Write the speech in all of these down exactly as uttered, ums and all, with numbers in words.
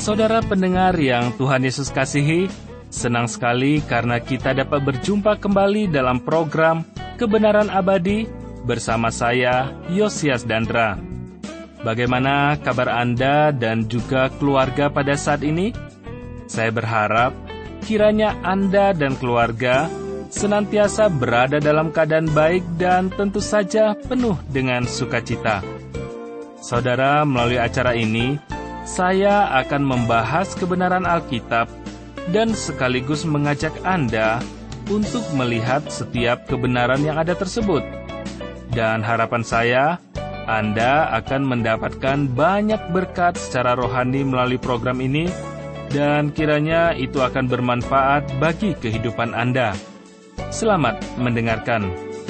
Saudara pendengar yang Tuhan Yesus kasihi, senang sekali karena kita dapat berjumpa kembali dalam program Kebenaran Abadi bersama saya, Yosias Dandra. Bagaimana kabar Anda dan juga keluarga pada saat ini? Saya berharap kiranya Anda dan keluarga senantiasa berada dalam keadaan baik dan tentu saja penuh dengan sukacita. Saudara, melalui acara ini, saya akan membahas kebenaran Alkitab dan sekaligus mengajak Anda untuk melihat setiap kebenaran yang ada tersebut. Dan harapan saya, Anda akan mendapatkan banyak berkat secara rohani melalui program ini, dan kiranya itu akan bermanfaat bagi kehidupan Anda. Selamat mendengarkan.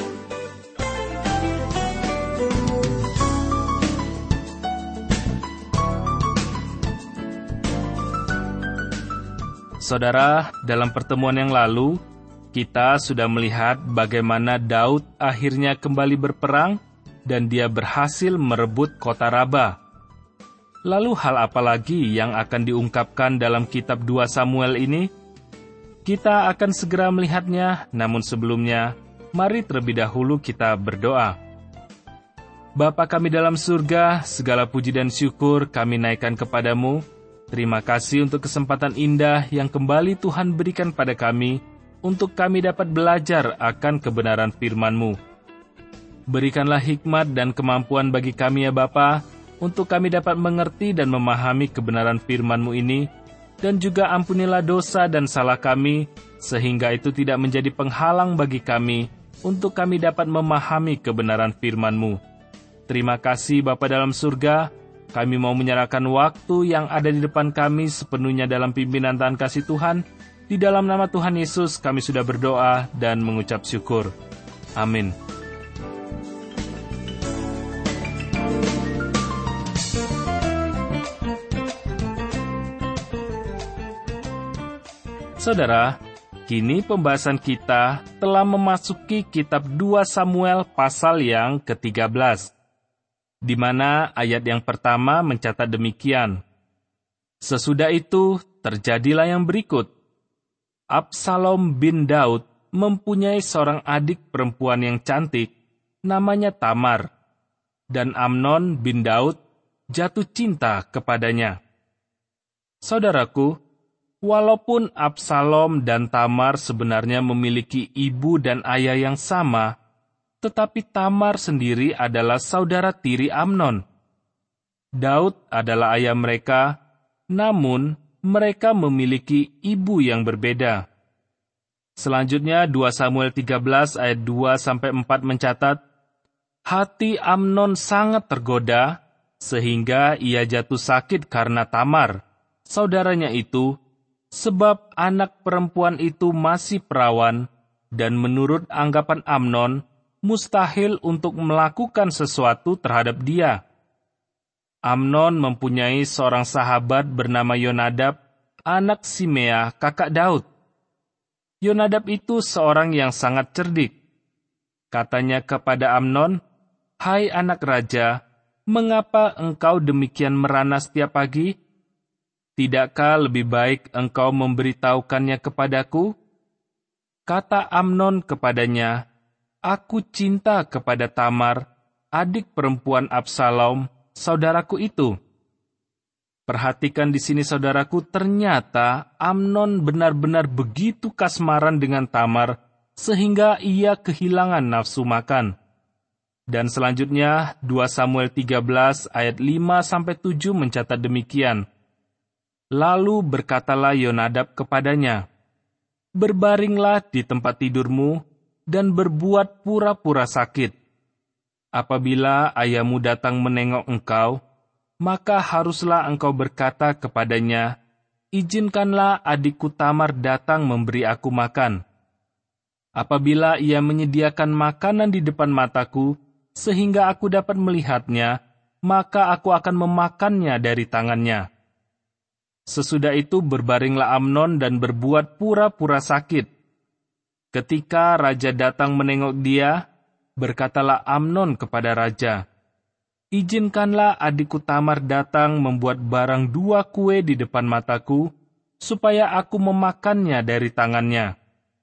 Saudara, dalam pertemuan yang lalu, kita sudah melihat bagaimana Daud akhirnya kembali berperang dan dia berhasil merebut kota Raba. Lalu hal apa lagi yang akan diungkapkan dalam kitab dua Samuel ini? Kita akan segera melihatnya, namun sebelumnya, mari terlebih dahulu kita berdoa. Bapa kami dalam surga, segala puji dan syukur kami naikkan kepadamu. Terima kasih untuk kesempatan indah yang kembali Tuhan berikan pada kami, untuk kami dapat belajar akan kebenaran firman-Mu. Berikanlah hikmat dan kemampuan bagi kami ya Bapa, untuk kami dapat mengerti dan memahami kebenaran firman-Mu ini, dan juga ampunilah dosa dan salah kami, sehingga itu tidak menjadi penghalang bagi kami, untuk kami dapat memahami kebenaran firman-Mu. Terima kasih Bapa dalam surga. Kami mau menyerahkan waktu yang ada di depan kami sepenuhnya dalam pimpinan Tuhan kasih Tuhan. Di dalam nama Tuhan Yesus kami sudah berdoa dan mengucap syukur. Amin. Saudara, kini pembahasan kita telah memasuki kitab dua Samuel pasal yang ketiga belas. Di mana ayat yang pertama mencatat demikian. Sesudah itu, terjadilah yang berikut. Absalom bin Daud mempunyai seorang adik perempuan yang cantik, namanya Tamar. Dan Amnon bin Daud jatuh cinta kepadanya. Saudaraku, walaupun Absalom dan Tamar sebenarnya memiliki ibu dan ayah yang sama, tetapi Tamar sendiri adalah saudara tiri Amnon. Daud adalah ayah mereka, namun mereka memiliki ibu yang berbeda. Selanjutnya dua Samuel tiga belas ayat dua sampai empat mencatat, hati Amnon sangat tergoda, sehingga ia jatuh sakit karena Tamar, saudaranya itu, sebab anak perempuan itu masih perawan, dan menurut anggapan Amnon, mustahil untuk melakukan sesuatu terhadap dia. Amnon mempunyai seorang sahabat bernama Yonadab, anak Simea, kakak Daud. Yonadab itu seorang yang sangat cerdik. Katanya kepada Amnon, "Hai anak raja, mengapa engkau demikian merana setiap pagi? Tidakkah lebih baik engkau memberitahukannya kepadaku?" Kata Amnon kepadanya, "Aku cinta kepada Tamar, adik perempuan Absalom, saudaraku itu." Perhatikan di sini saudaraku, ternyata Amnon benar-benar begitu kasmaran dengan Tamar, sehingga ia kehilangan nafsu makan. Dan selanjutnya, dua Samuel tiga belas ayat lima sampai tujuh mencatat demikian. Lalu berkatalah Yonadab kepadanya, "Berbaringlah di tempat tidurmu, dan berbuat pura-pura sakit. Apabila ayahmu datang menengok engkau, maka haruslah engkau berkata kepadanya, 'Izinkanlah adikku Tamar datang memberi aku makan.' Apabila ia menyediakan makanan di depan mataku, sehingga aku dapat melihatnya, maka aku akan memakannya dari tangannya." Sesudah itu berbaringlah Amnon dan berbuat pura-pura sakit. Ketika raja datang menengok dia, berkatalah Amnon kepada raja, izinkanlah adikku Tamar datang membuat barang dua kue di depan mataku, supaya aku memakannya dari tangannya."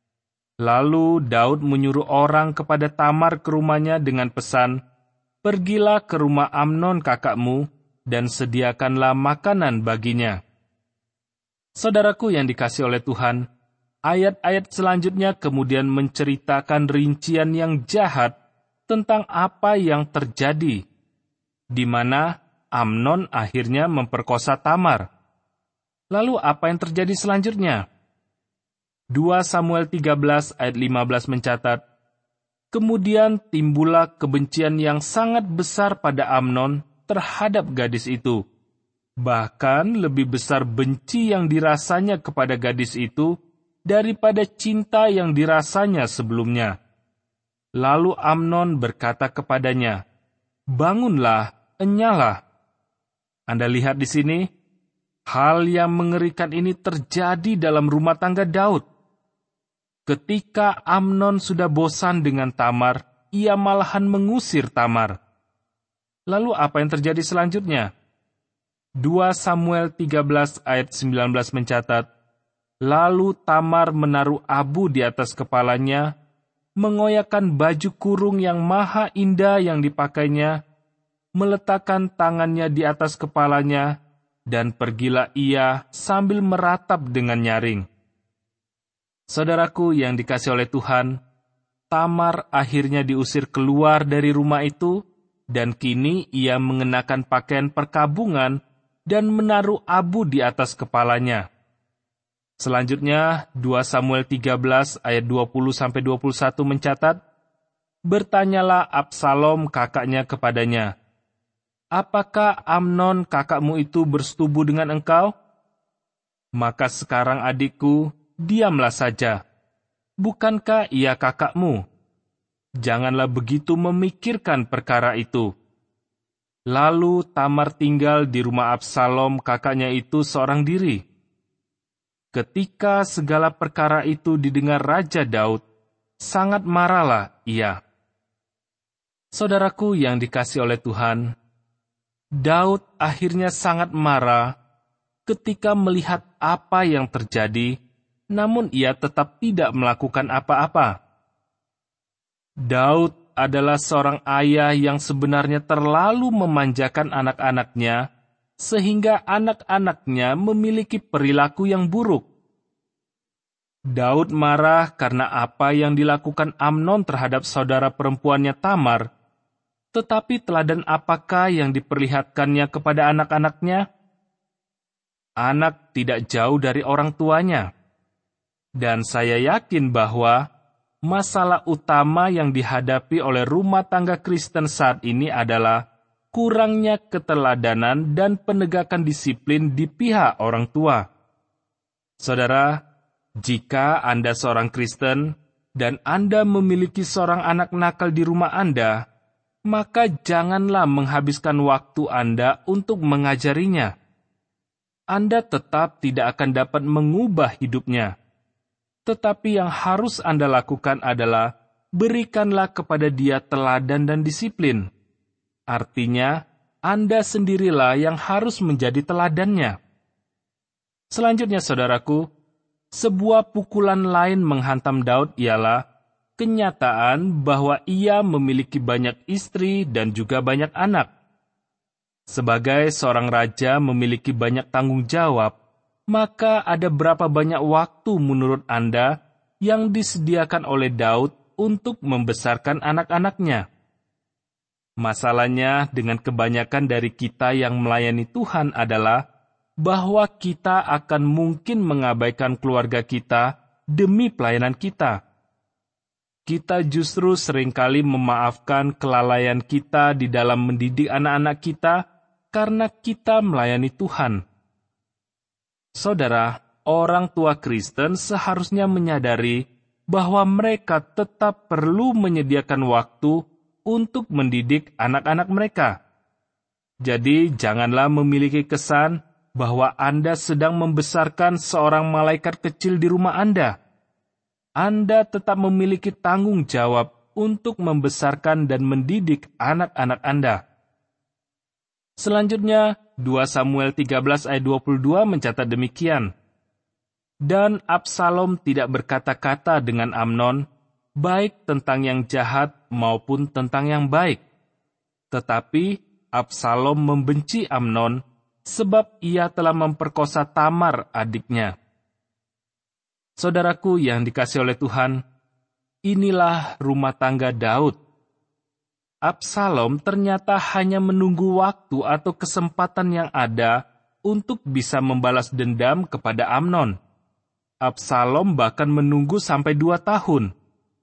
Lalu Daud menyuruh orang kepada Tamar ke rumahnya dengan pesan, "Pergilah ke rumah Amnon kakakmu, dan sediakanlah makanan baginya." Saudaraku yang dikasihi oleh Tuhan, ayat-ayat selanjutnya kemudian menceritakan rincian yang jahat tentang apa yang terjadi, di mana Amnon akhirnya memperkosa Tamar. Lalu apa yang terjadi selanjutnya? dua Samuel tiga belas ayat lima belas mencatat, "Kemudian timbullah kebencian yang sangat besar pada Amnon terhadap gadis itu. Bahkan lebih besar benci yang dirasanya kepada gadis itu daripada cinta yang dirasanya sebelumnya. Lalu Amnon berkata kepadanya, 'Bangunlah, enyalah.'" Anda lihat di sini, hal yang mengerikan ini terjadi dalam rumah tangga Daud. Ketika Amnon sudah bosan dengan Tamar, ia malahan mengusir Tamar. Lalu apa yang terjadi selanjutnya? dua Samuel tiga belas ayat sembilan belas mencatat, "Lalu Tamar menaruh abu di atas kepalanya, mengoyakkan baju kurung yang maha indah yang dipakainya, meletakkan tangannya di atas kepalanya, dan pergilah ia sambil meratap dengan nyaring." Saudaraku yang dikasihi oleh Tuhan, Tamar akhirnya diusir keluar dari rumah itu, dan kini ia mengenakan pakaian perkabungan dan menaruh abu di atas kepalanya. Selanjutnya, dua Samuel tiga belas ayat dua puluh sampai dua puluh satu mencatat, "Bertanyalah Absalom kakaknya kepadanya, 'Apakah Amnon kakakmu itu bersetubuh dengan engkau?' Maka sekarang adikku, diamlah saja. Bukankah ia kakakmu? Janganlah begitu memikirkan perkara itu." Lalu Tamar tinggal di rumah Absalom kakaknya itu seorang diri. Ketika segala perkara itu didengar Raja Daud, sangat marahlah ia. Saudaraku yang dikasihi oleh Tuhan, Daud akhirnya sangat marah ketika melihat apa yang terjadi, namun ia tetap tidak melakukan apa-apa. Daud adalah seorang ayah yang sebenarnya terlalu memanjakan anak-anaknya, sehingga anak-anaknya memiliki perilaku yang buruk. Daud marah karena apa yang dilakukan Amnon terhadap saudara perempuannya Tamar, tetapi teladan apakah yang diperlihatkannya kepada anak-anaknya? Anak tidak jauh dari orang tuanya. Dan saya yakin bahwa masalah utama yang dihadapi oleh rumah tangga Kristen saat ini adalah kurangnya keteladanan dan penegakan disiplin di pihak orang tua. Saudara, jika Anda seorang Kristen dan Anda memiliki seorang anak nakal di rumah Anda, maka janganlah menghabiskan waktu Anda untuk mengajarinya. Anda tetap tidak akan dapat mengubah hidupnya. Tetapi yang harus Anda lakukan adalah berikanlah kepada dia teladan dan disiplin. Artinya, Anda sendirilah yang harus menjadi teladannya. Selanjutnya, saudaraku, sebuah pukulan lain menghantam Daud ialah kenyataan bahwa ia memiliki banyak istri dan juga banyak anak. Sebagai seorang raja memiliki banyak tanggung jawab, maka ada berapa banyak waktu menurut Anda yang disediakan oleh Daud untuk membesarkan anak-anaknya? Masalahnya dengan kebanyakan dari kita yang melayani Tuhan adalah bahwa kita akan mungkin mengabaikan keluarga kita demi pelayanan kita. Kita justru seringkali memaafkan kelalaian kita di dalam mendidik anak-anak kita karena kita melayani Tuhan. Saudara, orang tua Kristen seharusnya menyadari bahwa mereka tetap perlu menyediakan waktu untuk mendidik anak-anak mereka. Jadi, janganlah memiliki kesan bahwa Anda sedang membesarkan seorang malaikat kecil di rumah Anda. Anda tetap memiliki tanggung jawab untuk membesarkan dan mendidik anak-anak Anda. Selanjutnya, dua Samuel tiga belas ayat dua puluh dua mencatat demikian. Dan Absalom tidak berkata-kata dengan Amnon, baik tentang yang jahat maupun tentang yang baik. Tetapi Absalom membenci Amnon, sebab ia telah memperkosa Tamar adiknya. Saudaraku yang dikasihi oleh Tuhan, inilah rumah tangga Daud. Absalom ternyata hanya menunggu waktu atau kesempatan yang ada untuk bisa membalas dendam kepada Amnon. Absalom bahkan menunggu sampai dua tahun.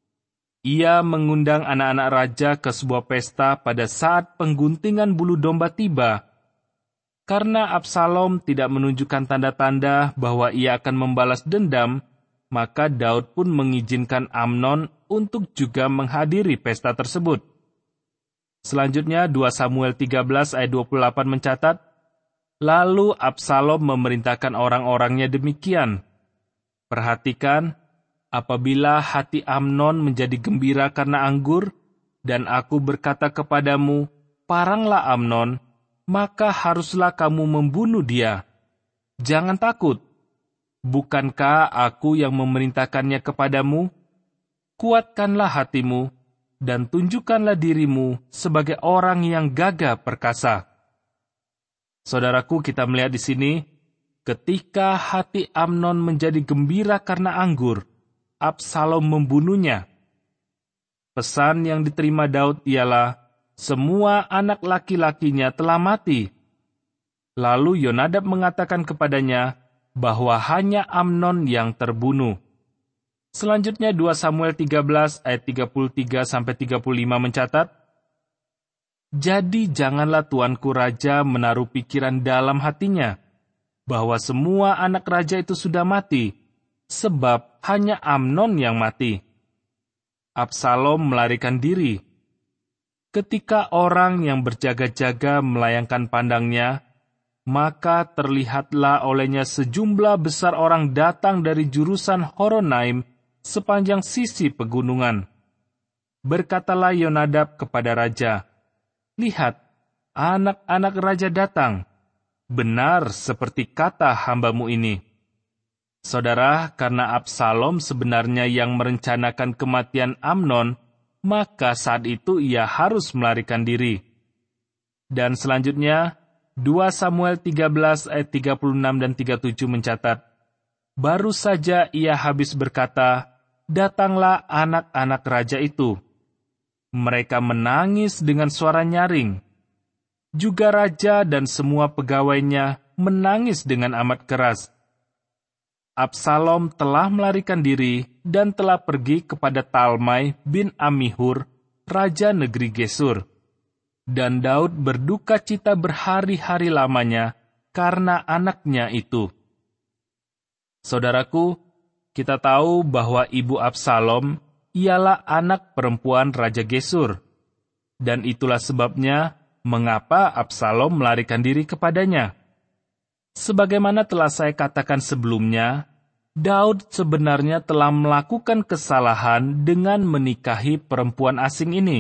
Ia mengundang anak-anak raja ke sebuah pesta pada saat pengguntingan bulu domba tiba. Karena Absalom tidak menunjukkan tanda-tanda bahwa ia akan membalas dendam, maka Daud pun mengizinkan Amnon untuk juga menghadiri pesta tersebut. Selanjutnya dua Samuel tiga belas ayat dua puluh delapan mencatat, lalu Absalom memerintahkan orang-orangnya demikian, perhatikan, apabila hati Amnon menjadi gembira karena anggur, dan aku berkata kepadamu, paranglah Amnon, maka haruslah kamu membunuh dia. Jangan takut. Bukankah aku yang memerintahkannya kepadamu? Kuatkanlah hatimu, dan tunjukkanlah dirimu sebagai orang yang gagah perkasa. Saudaraku, kita melihat di sini, ketika hati Amnon menjadi gembira karena anggur, Absalom membunuhnya. Pesan yang diterima Daud ialah, semua anak laki-lakinya telah mati. Lalu Yonadab mengatakan kepadanya bahwa hanya Amnon yang terbunuh. Selanjutnya dua Samuel tiga belas ayat tiga puluh tiga sampai tiga puluh lima mencatat, jadi janganlah tuanku raja menaruh pikiran dalam hatinya, bahwa semua anak raja itu sudah mati, sebab hanya Amnon yang mati. Absalom melarikan diri. Ketika orang yang berjaga-jaga melayangkan pandangnya, maka terlihatlah olehnya sejumlah besar orang datang dari jurusan Horonaim sepanjang sisi pegunungan. Berkatalah Yonadab kepada raja, lihat, anak-anak raja datang. Benar seperti kata hambamu ini. Saudara, karena Absalom sebenarnya yang merencanakan kematian Amnon, maka saat itu ia harus melarikan diri. Dan selanjutnya, dua Samuel tiga belas ayat tiga puluh enam dan tiga puluh tujuh mencatat, baru saja ia habis berkata, datanglah anak-anak raja itu. Mereka menangis dengan suara nyaring. Juga raja dan semua pegawainya menangis dengan amat keras. Absalom telah melarikan diri dan telah pergi kepada Talmai bin Amihur, raja negeri Gesur. Dan Daud berduka cita berhari-hari lamanya karena anaknya itu. Saudaraku, kita tahu bahwa ibu Absalom ialah anak perempuan Raja Gesur. Dan itulah sebabnya mengapa Absalom melarikan diri kepadanya. Sebagaimana telah saya katakan sebelumnya, Daud sebenarnya telah melakukan kesalahan dengan menikahi perempuan asing ini.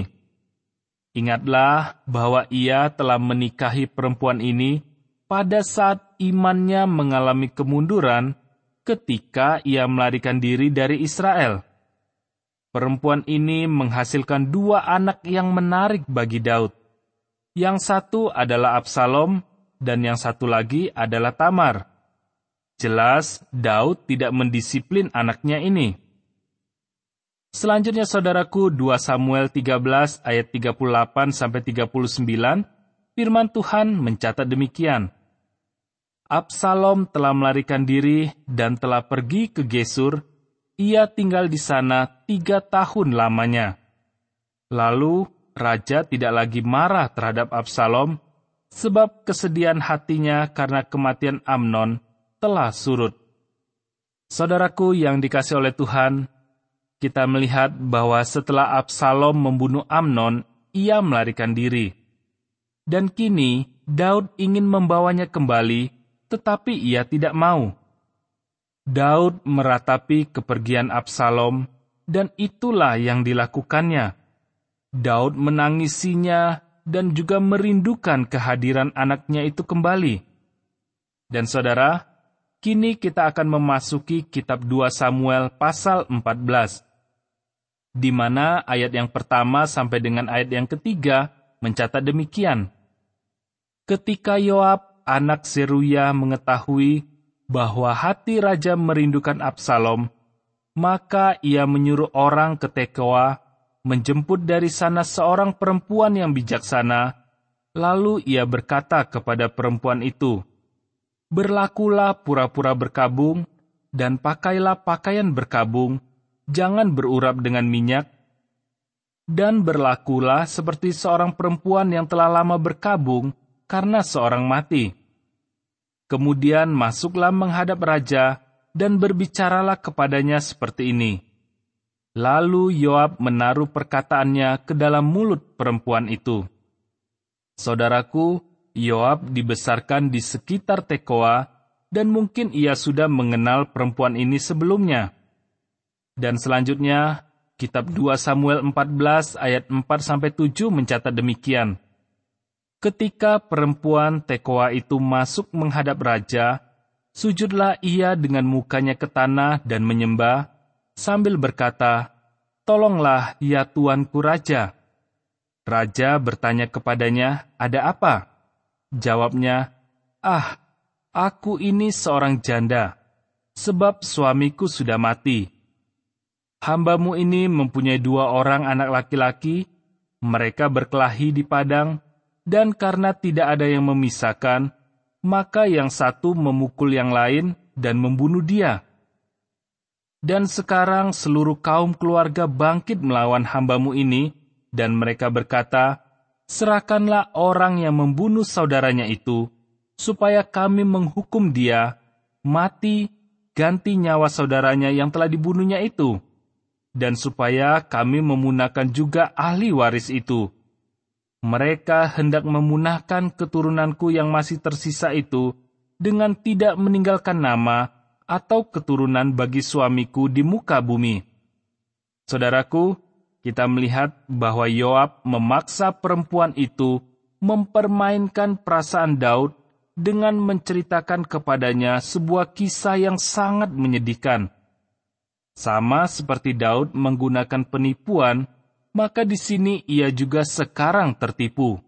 Ingatlah bahwa ia telah menikahi perempuan ini pada saat imannya mengalami kemunduran ketika ia melarikan diri dari Israel. Perempuan ini menghasilkan dua anak yang menarik bagi Daud. Yang satu adalah Absalom dan yang satu lagi adalah Tamar. Jelas Daud tidak mendisiplin anaknya ini. Selanjutnya saudaraku, dua Samuel tiga belas ayat tiga puluh delapan sampai tiga puluh sembilan, firman Tuhan mencatat demikian. Absalom telah melarikan diri dan telah pergi ke Gesur. Ia tinggal di sana tiga tahun lamanya. Lalu raja tidak lagi marah terhadap Absalom, sebab kesedihan hatinya karena kematian Amnon telah surut. Saudaraku yang dikasihi oleh Tuhan, kita melihat bahwa setelah Absalom membunuh Amnon, ia melarikan diri. Dan kini Daud ingin membawanya kembali, tetapi ia tidak mau. Daud meratapi kepergian Absalom, dan itulah yang dilakukannya. Daud menangisinya dan juga merindukan kehadiran anaknya itu kembali. Dan saudara, kini kita akan memasuki kitab dua Samuel pasal empat belas, di mana ayat yang pertama sampai dengan ayat yang ketiga mencatat demikian. Ketika Yoab, anak Seruya, mengetahui bahwa hati raja merindukan Absalom, maka ia menyuruh orang ke Tekoa menjemput dari sana seorang perempuan yang bijaksana. Lalu ia berkata kepada perempuan itu, "Berlakulah pura-pura berkabung, dan pakailah pakaian berkabung, jangan berurap dengan minyak, dan berlakulah seperti seorang perempuan yang telah lama berkabung karena seorang mati. Kemudian masuklah menghadap raja, dan berbicaralah kepadanya seperti ini." Lalu Yoab menaruh perkataannya ke dalam mulut perempuan itu. Saudaraku, Yoab dibesarkan di sekitar Tekoa, dan mungkin ia sudah mengenal perempuan ini sebelumnya. Dan selanjutnya, kitab dua Samuel empat belas ayat empat sampai tujuh mencatat demikian. Ketika perempuan Tekoa itu masuk menghadap raja, sujudlah ia dengan mukanya ke tanah dan menyembah, sambil berkata, "Tolonglah ya tuanku raja." Raja bertanya kepadanya, "Ada apa?" Jawabnya, "Ah, aku ini seorang janda, sebab suamiku sudah mati. Hambamu ini mempunyai dua orang anak laki-laki, mereka berkelahi di padang, dan karena tidak ada yang memisahkan, maka yang satu memukul yang lain dan membunuh dia. Dan sekarang seluruh kaum keluarga bangkit melawan hambamu ini, dan mereka berkata, 'Serahkanlah orang yang membunuh saudaranya itu, supaya kami menghukum dia, mati, ganti nyawa saudaranya yang telah dibunuhnya itu, dan supaya kami memunahkan juga ahli waris itu. Mereka hendak memunahkan keturunanku yang masih tersisa itu, dengan tidak meninggalkan nama atau keturunan bagi suamiku di muka bumi.'" Saudaraku, kita melihat bahwa Yoab memaksa perempuan itu mempermainkan perasaan Daud dengan menceritakan kepadanya sebuah kisah yang sangat menyedihkan. Sama seperti Daud menggunakan penipuan, maka di sini ia juga sekarang tertipu.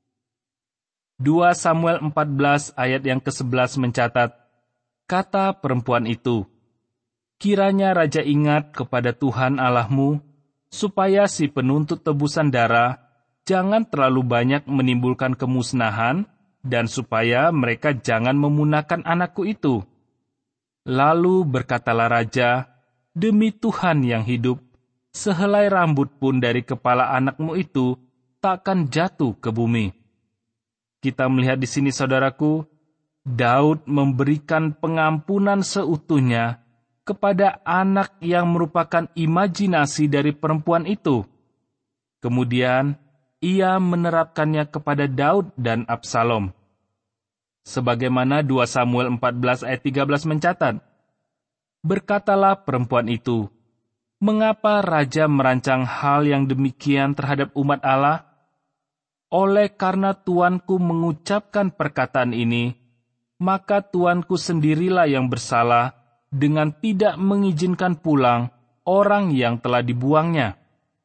dua Samuel empat belas ayat yang kesebelas mencatat, kata perempuan itu, "Kiranya raja ingat kepada Tuhan Allahmu, supaya si penuntut tebusan darah jangan terlalu banyak menimbulkan kemusnahan, dan supaya mereka jangan memunahkan anakku itu." Lalu berkatalah raja, "Demi Tuhan yang hidup, sehelai rambut pun dari kepala anakmu itu takkan jatuh ke bumi." Kita melihat di sini, saudaraku, Daud memberikan pengampunan seutuhnya kepada anak yang merupakan imajinasi dari perempuan itu. Kemudian, ia menerapkannya kepada Daud dan Absalom. Sebagaimana dua Samuel empat belas ayat tiga belas mencatat, berkatalah perempuan itu, "Mengapa raja merancang hal yang demikian terhadap umat Allah? Oleh karena tuanku mengucapkan perkataan ini, maka tuanku sendirilah yang bersalah dengan tidak mengizinkan pulang orang yang telah dibuangnya."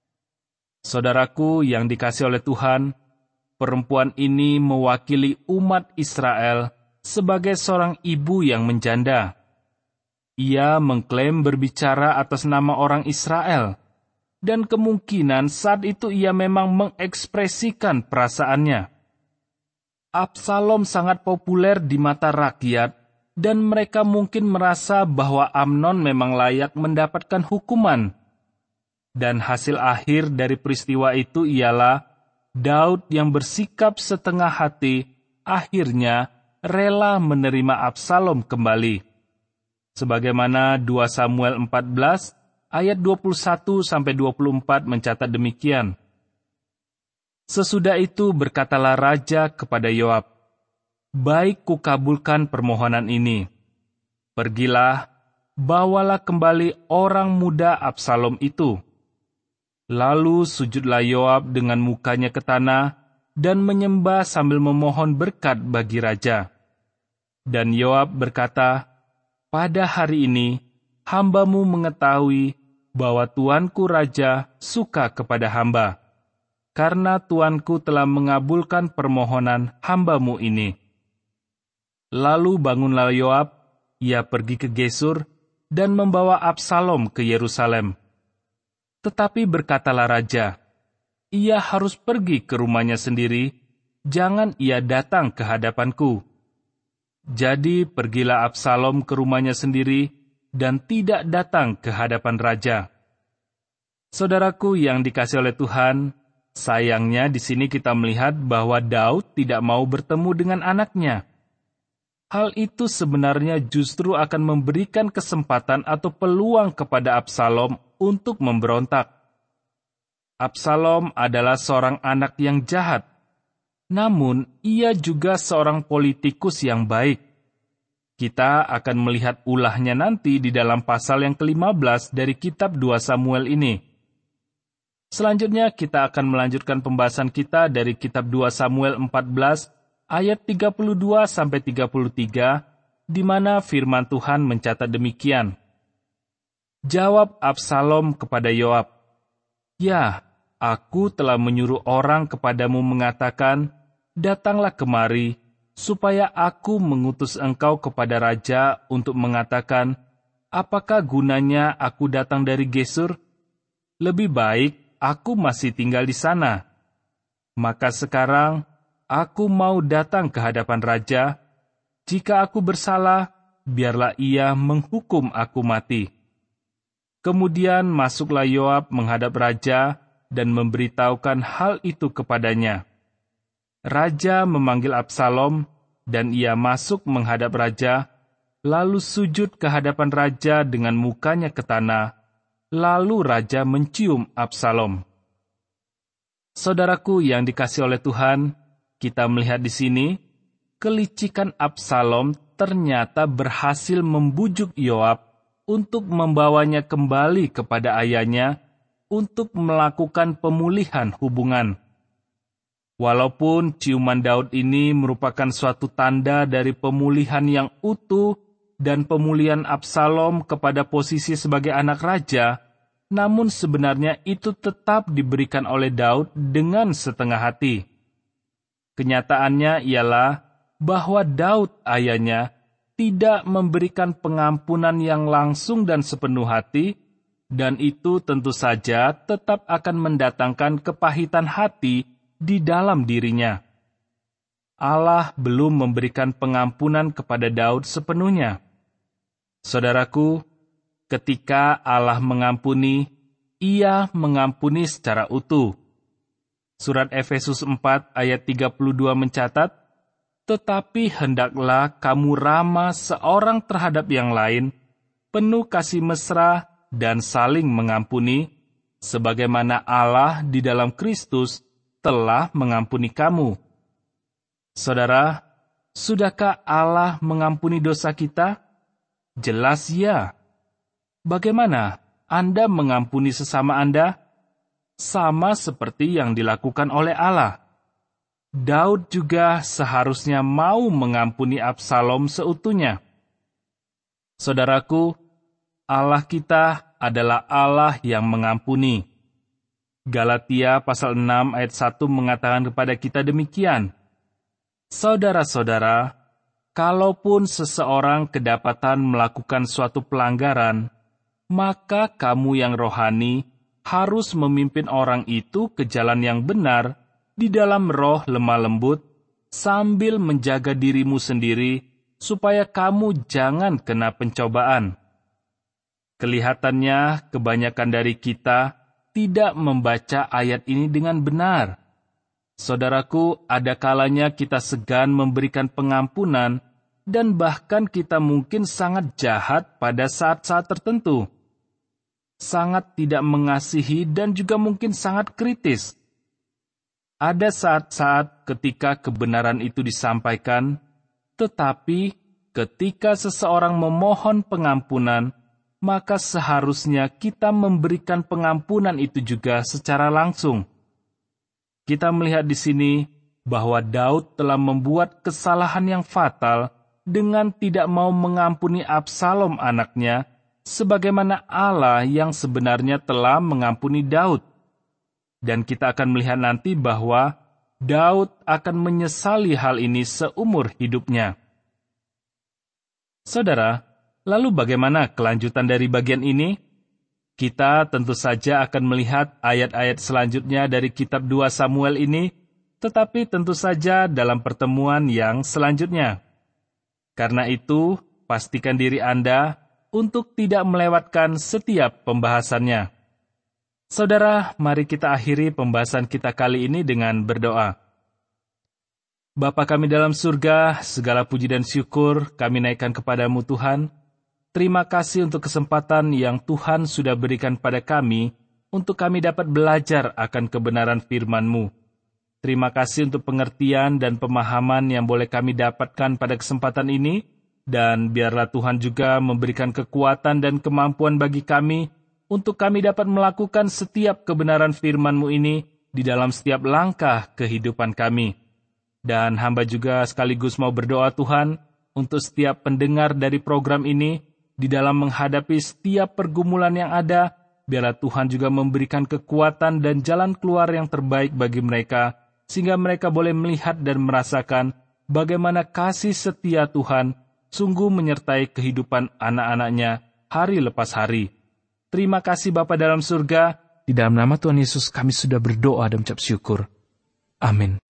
Saudaraku yang dikasihi oleh Tuhan, perempuan ini mewakili umat Israel sebagai seorang ibu yang menjanda. Ia mengklaim berbicara atas nama orang Israel, dan kemungkinan saat itu ia memang mengekspresikan perasaannya. Absalom sangat populer di mata rakyat, dan mereka mungkin merasa bahwa Amnon memang layak mendapatkan hukuman. Dan hasil akhir dari peristiwa itu ialah Daud yang bersikap setengah hati akhirnya rela menerima Absalom kembali. Sebagaimana dua Samuel empat belas ayat dua puluh satu sampai dua puluh empat mencatat demikian. Sesudah itu berkatalah raja kepada Yoab, "Baik kukabulkan permohonan ini. Pergilah, bawalah kembali orang muda Absalom itu." Lalu sujudlah Yoab dengan mukanya ke tanah, dan menyembah sambil memohon berkat bagi raja. Dan Yoab berkata, "Pada hari ini, hamba-Mu mengetahui bahwa tuanku raja suka kepada hamba, karena tuanku telah mengabulkan permohonan hamba-Mu ini." Lalu bangunlah Yoab, ia pergi ke Gesur dan membawa Absalom ke Yerusalem. Tetapi berkatalah raja, ia harus pergi ke rumahnya sendiri, jangan ia datang ke hadapanku. Jadi pergilah Absalom ke rumahnya sendiri dan tidak datang ke hadapan raja. Saudaraku yang dikasihi oleh Tuhan, sayangnya di sini kita melihat bahwa Daud tidak mau bertemu dengan anaknya. Hal itu sebenarnya justru akan memberikan kesempatan atau peluang kepada Absalom untuk memberontak. Absalom adalah seorang anak yang jahat, namun ia juga seorang politikus yang baik. Kita akan melihat ulahnya nanti di dalam pasal yang kelima belas dari kitab dua Samuel ini. Selanjutnya kita akan melanjutkan pembahasan kita dari kitab dua Samuel empat belas ayat tiga puluh dua sampai tiga puluh tiga, di mana firman Tuhan mencatat demikian. Jawab Absalom kepada Yoab, "Ya, aku telah menyuruh orang kepadamu mengatakan, datanglah kemari, supaya aku mengutus engkau kepada raja untuk mengatakan, apakah gunanya aku datang dari Gesur? Lebih baik aku masih tinggal di sana. Maka sekarang aku mau datang ke hadapan raja. Jika aku bersalah, biarlah ia menghukum aku mati." Kemudian masuklah Yoab menghadap raja dan memberitahukan hal itu kepadanya. Raja memanggil Absalom, dan ia masuk menghadap raja, lalu sujud ke hadapan raja dengan mukanya ke tanah, lalu raja mencium Absalom. Saudaraku yang dikasihi oleh Tuhan, kita melihat di sini, kelicikan Absalom ternyata berhasil membujuk Yoab untuk membawanya kembali kepada ayahnya, untuk melakukan pemulihan hubungan. Walaupun ciuman Daud ini merupakan suatu tanda dari pemulihan yang utuh dan pemulihan Absalom kepada posisi sebagai anak raja, namun sebenarnya itu tetap diberikan oleh Daud dengan setengah hati. Kenyataannya ialah bahwa Daud ayahnya tidak memberikan pengampunan yang langsung dan sepenuh hati, dan itu tentu saja tetap akan mendatangkan kepahitan hati di dalam dirinya. Allah belum memberikan pengampunan kepada Daud sepenuhnya. Saudaraku, ketika Allah mengampuni, Ia mengampuni secara utuh. Surat Efesus empat ayat tiga puluh dua mencatat, "Tetapi hendaklah kamu ramah seorang terhadap yang lain, penuh kasih mesra dan saling mengampuni, sebagaimana Allah di dalam Kristus telah mengampuni kamu." Saudara, sudahkah Allah mengampuni dosa kita? Jelas ya. Bagaimana Anda mengampuni sesama Anda? Sama seperti yang dilakukan oleh Allah. Daud juga seharusnya mau mengampuni Absalom seutuhnya. Saudaraku, Allah kita adalah Allah yang mengampuni. Galatia pasal enam ayat satu mengatakan kepada kita demikian, "Saudara-saudara, kalaupun seseorang kedapatan melakukan suatu pelanggaran, maka kamu yang rohani harus memimpin orang itu ke jalan yang benar di dalam roh lemah lembut, sambil menjaga dirimu sendiri, supaya kamu jangan kena pencobaan." Kelihatannya kebanyakan dari kita tidak membaca ayat ini dengan benar. Saudaraku, ada kalanya kita segan memberikan pengampunan, dan bahkan kita mungkin sangat jahat pada saat-saat tertentu. Sangat tidak mengasihi dan juga mungkin sangat kritis. Ada saat-saat ketika kebenaran itu disampaikan, tetapi ketika seseorang memohon pengampunan, maka seharusnya kita memberikan pengampunan itu juga secara langsung. Kita melihat di sini bahwa Daud telah membuat kesalahan yang fatal dengan tidak mau mengampuni Absalom anaknya, sebagaimana Allah yang sebenarnya telah mengampuni Daud. Dan kita akan melihat nanti bahwa Daud akan menyesali hal ini seumur hidupnya. Saudara, lalu bagaimana kelanjutan dari bagian ini? Kita tentu saja akan melihat ayat-ayat selanjutnya dari kitab dua Samuel ini, tetapi tentu saja dalam pertemuan yang selanjutnya. Karena itu, pastikan diri Anda untuk tidak melewatkan setiap pembahasannya. Saudara, mari kita akhiri pembahasan kita kali ini dengan berdoa. Bapa kami dalam surga, segala puji dan syukur kami naikkan kepadamu Tuhan. Terima kasih untuk kesempatan yang Tuhan sudah berikan pada kami, untuk kami dapat belajar akan kebenaran firman-Mu. Terima kasih untuk pengertian dan pemahaman yang boleh kami dapatkan pada kesempatan ini, dan biarlah Tuhan juga memberikan kekuatan dan kemampuan bagi kami, untuk kami dapat melakukan setiap kebenaran firman-Mu ini di dalam setiap langkah kehidupan kami. Dan hamba juga sekaligus mau berdoa Tuhan, untuk setiap pendengar dari program ini, di dalam menghadapi setiap pergumulan yang ada, biarlah Tuhan juga memberikan kekuatan dan jalan keluar yang terbaik bagi mereka, sehingga mereka boleh melihat dan merasakan bagaimana kasih setia Tuhan sungguh menyertai kehidupan anak-anaknya hari lepas hari. Terima kasih Bapa dalam surga, di dalam nama Tuhan Yesus kami sudah berdoa dan mengucap syukur. Amin.